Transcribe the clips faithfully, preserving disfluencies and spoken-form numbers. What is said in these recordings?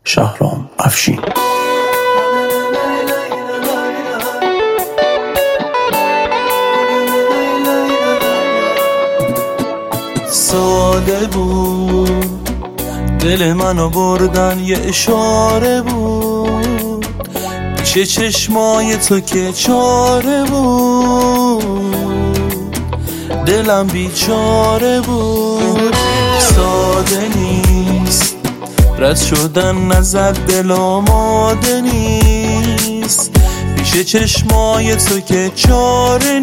شهرام افشین. ساده بود دل منو بردن، یه اشاره بود چه چشمای تو که چاره بود، دلم بیچاره بود. ساده نیست رد شدن ازت، دل آماده نیست پیش چشمای تو که چاره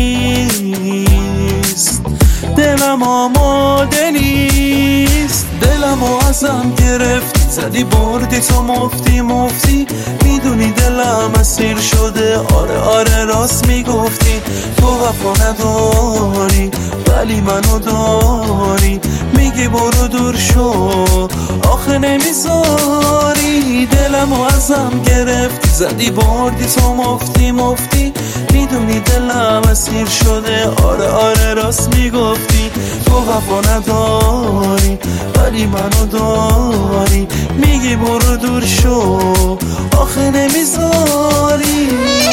نیست، دلم آماده نیست. دلمو ازم گرفتی، زدی بردی تو مفتی مفتی، میدونی دلم اسیر شده. آره آره راست میگفتی، تو وفا نداری ولی منو داری، میگی برو دور شو آخه نمیذاری. دلمو ازم گرفتی، زدی بردی تو مفتی مفتی، میدونی دلم اسیر شده. آره آره راست میگفتی، تو وفا نداری ولی منو داری، میگی برو دور شو آخه نمیذاری.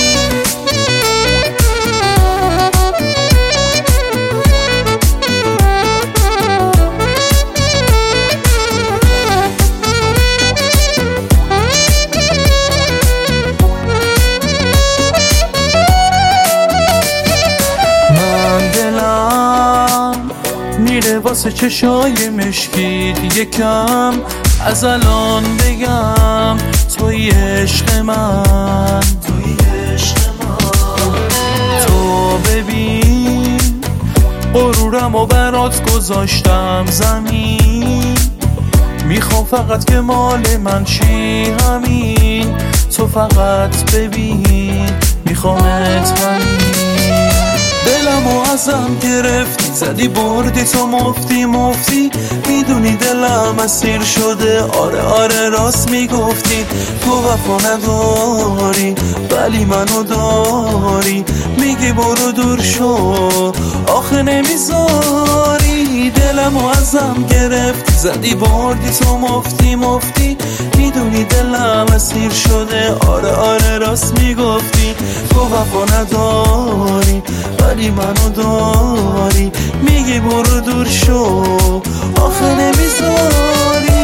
میره واسه چشای مشکید، یکم از الان بگم توی عشق من، توی عشق من. تو ببین غرورم و برات گذاشتم زمین، میخوام فقط که مال من چی همین، تو فقط ببین میخوامت همین. دلمو ازم گرفتی، زدی بردی تو مفتی مفتی، میدونی دلم اسیر شده. آره آره راست میگفتی، تو وفا نداری ولی منو داری، میگی برو دور شو آخه نمیذاری. دلمو ازم گرفتی، زدی بردی تو مفتی مفتی، میدونی دلم اسیر شده. آره آره راست میگفتی، تو وفا نداری ولی منو داری، میگی برو دور شو آخه نمیذاری.